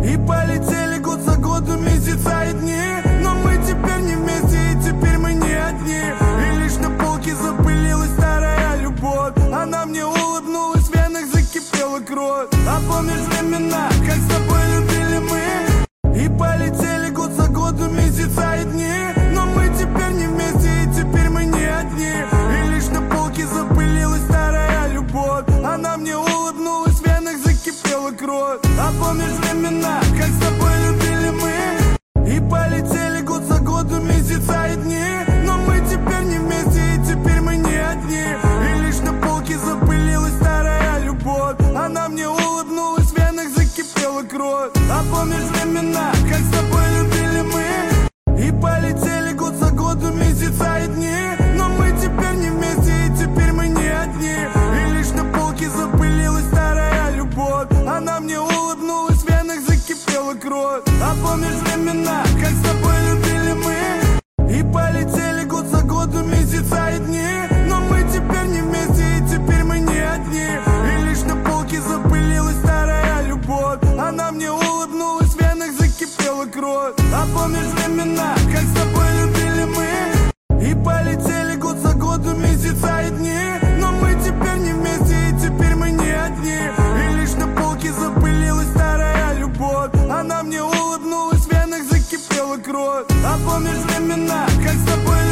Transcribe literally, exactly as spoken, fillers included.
И полетели год за годом, месяца и дни. Но мы теперь не вместе, и теперь мы не одни. И лишь на полке запылилась старая любовь. Она мне улыбнулась, в венах закипела кровь. А помнишь времена, как с тобой любили мы? И полетели год за годом, месяца и дни. Но мы теперь не вместе, и теперь мы не одни. И лишь на полке запылилась старая любовь. Она мне улыбнулась, в венах закипела кровь. А помнишь времена, как с тобой любили мы? И полетели год за годом, месяца и дни. Но мы теперь не вместе, и теперь мы не одни. И лишь на полке запылилась старая любовь. Она мне улыбнулась, в венах закипела кровь. А помнишь времена, как с тобой любили мы? И полетели год за годом, месяца и дни. Но мы теперь не вместе, и теперь мы не одни. И лишь на полке запылилась старая любовь. Она мне улыбнулась, в венах закипела кровь. А помнишь времена, как с тобой любили мы? И полетели год за годом, месяца и дни. Но мы теперь не вместе, и теперь мы не одни. И лишь на полке запылилась старая любовь. Она мне улыбнулась, в венах закипела кровь. А помнишь времена, как с тобой любили мы? И полетели год за годом, месяца и дни. Но мы теперь не вместе, и теперь мы не одни. И лишь на полке запылилась старая любовь. Она мне улыбнулась, в венах закипела кровь. А помнишь времена, как с тобой